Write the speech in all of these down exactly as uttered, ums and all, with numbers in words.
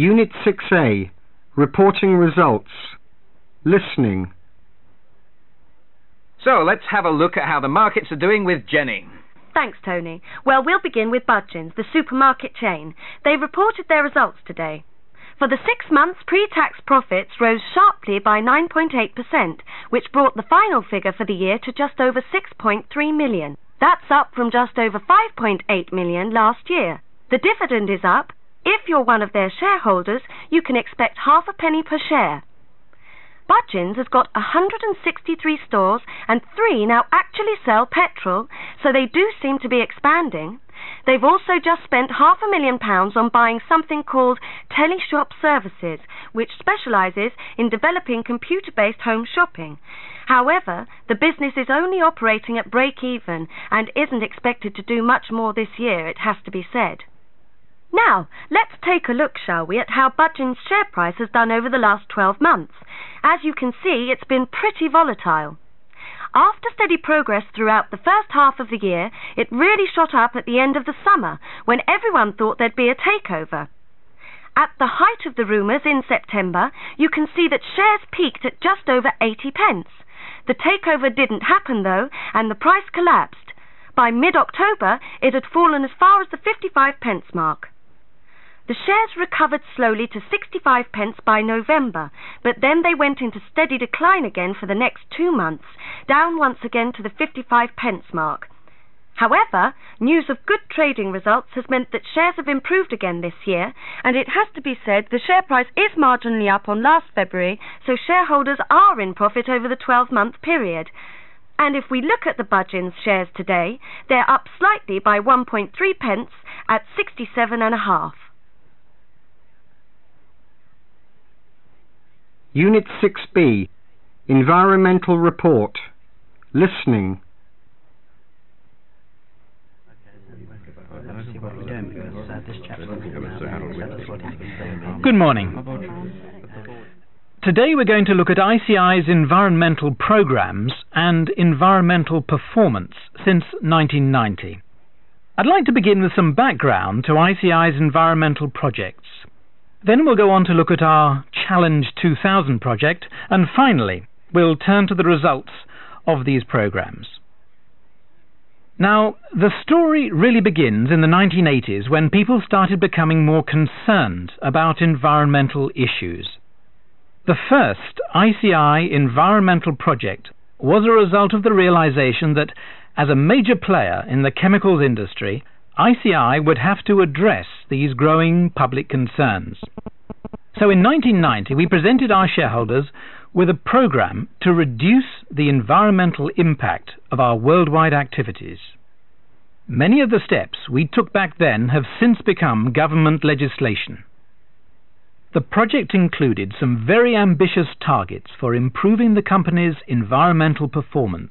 Unit six A, Reporting Results. Listening. So, let's have a look at how the markets are doing with Jenny. Thanks, Tony. Well, we'll begin with Budgens, the supermarket chain. They reported their results today. For the six months, pre-tax profits rose sharply by nine point eight percent, which brought the final figure for the year to just over six point three million. That's up from just over five point eight million last year. The dividend is up. If you're one of their shareholders, you can expect half a penny per share. Budgens has got one hundred sixty-three stores and three now actually sell petrol, so they do seem to be expanding. They've also just spent half a million pounds on buying something called Teleshop Services, which specialises in developing computer-based home shopping. However, the business is only operating at break-even and isn't expected to do much more this year, it has to be said. Now, let's take a look, shall we, at how Budgens' share price has done over the last twelve months. As you can see, it's been pretty volatile. After steady progress throughout the first half of the year, it really shot up at the end of the summer, when everyone thought there'd be a takeover. At the height of the rumours in September, you can see that shares peaked at just over eighty pence. The takeover didn't happen, though, and the price collapsed. By mid-October, it had fallen as far as the fifty-five pence mark. The shares recovered slowly to sixty-five pence by November, but then they went into steady decline again for the next two months, down once again to the fifty-five pence mark. However, news of good trading results has meant that shares have improved again this year, and it has to be said the share price is marginally up on last February, so shareholders are in profit over the twelve-month period. And if we look at the Budgens shares today, they're up slightly by one point three pence at sixty-seven and a half. Unit six B, Environmental Report. Listening. Good morning. Today we're going to look at I C I's environmental programs and environmental performance since nineteen ninety. I'd like to begin with some background to I C I's environmental projects. Then we'll go on to look at our Challenge two thousand project, and finally we'll turn to the results of these programs. Now, the story really begins in the nineteen eighties when people started becoming more concerned about environmental issues. The first I C I environmental project was a result of the realization that, as a major player in the chemicals industry, I C I would have to address these growing public concerns. So in nineteen ninety, we presented our shareholders with a program to reduce the environmental impact of our worldwide activities. Many of the steps we took back then have since become government legislation. The project included some very ambitious targets for improving the company's environmental performance.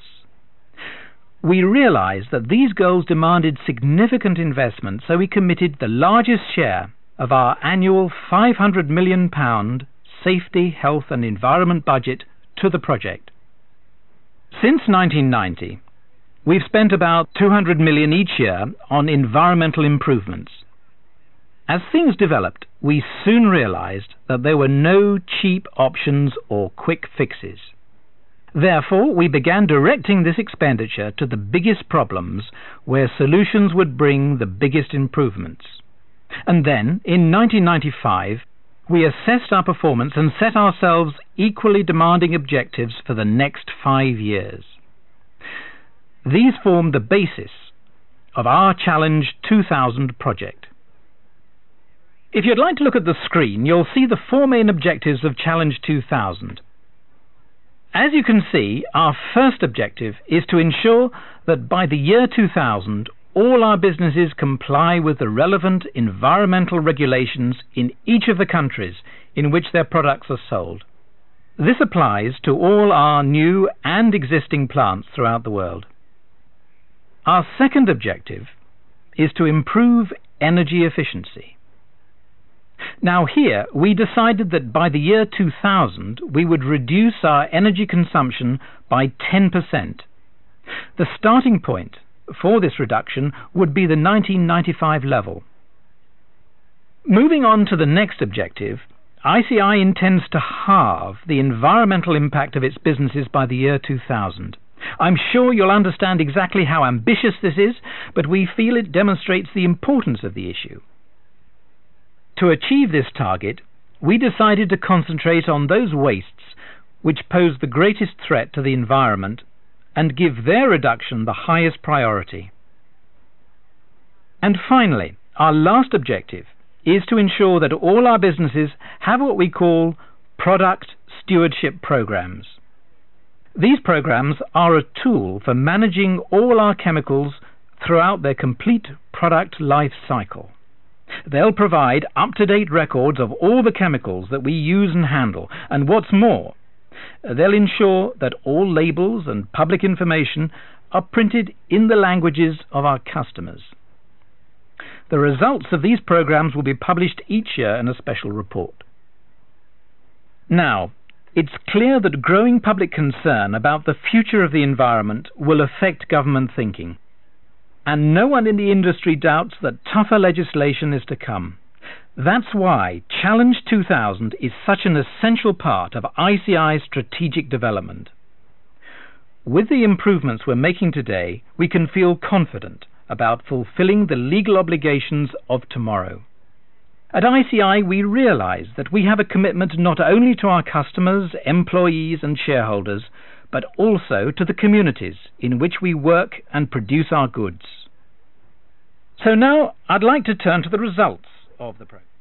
We realized that these goals demanded significant investment, so we committed the largest share of our annual five hundred million pound safety, health and environment budget to the project. Since nineteen ninety, we've spent about two hundred million each year on environmental improvements. As things developed, we soon realized that there were no cheap options or quick fixes. Therefore, we began directing this expenditure to the biggest problems where solutions would bring the biggest improvements. And then, in nineteen ninety-five, we assessed our performance and set ourselves equally demanding objectives for the next five years. These formed the basis of our Challenge two thousand project. If you'd like to look at the screen, you'll see the four main objectives of Challenge two thousand. As you can see, our first objective is to ensure that by the year two thousand, all our businesses comply with the relevant environmental regulations in each of the countries in which their products are sold. This applies to all our new and existing plants throughout the world. Our second objective is to improve energy efficiency. Now here, we decided that by the year two thousand, we would reduce our energy consumption by ten percent. The starting point for this reduction would be the nineteen ninety-five level. Moving on to the next objective, I C I intends to halve the environmental impact of its businesses by the year two thousand. I'm sure you'll understand exactly how ambitious this is, but we feel it demonstrates the importance of the issue. To achieve this target, we decided to concentrate on those wastes which pose the greatest threat to the environment and give their reduction the highest priority. And finally, our last objective is to ensure that all our businesses have what we call product stewardship programs. These programs are a tool for managing all our chemicals throughout their complete product life cycle. They'll provide up-to-date records of all the chemicals that we use and handle, and what's more, they'll ensure that all labels and public information are printed in the languages of our customers. The results of these programs will be published each year in a special report. Now, it's clear that growing public concern about the future of the environment will affect government thinking, and no one in the industry doubts that tougher legislation is to come. That's why Challenge two thousand is such an essential part of I C I's strategic development. With the improvements we're making today, we can feel confident about fulfilling the legal obligations of tomorrow. At I C I, we realize that we have a commitment not only to our customers, employees and shareholders, but also to the communities in which we work and produce our goods. So now I'd like to turn to the results of the program.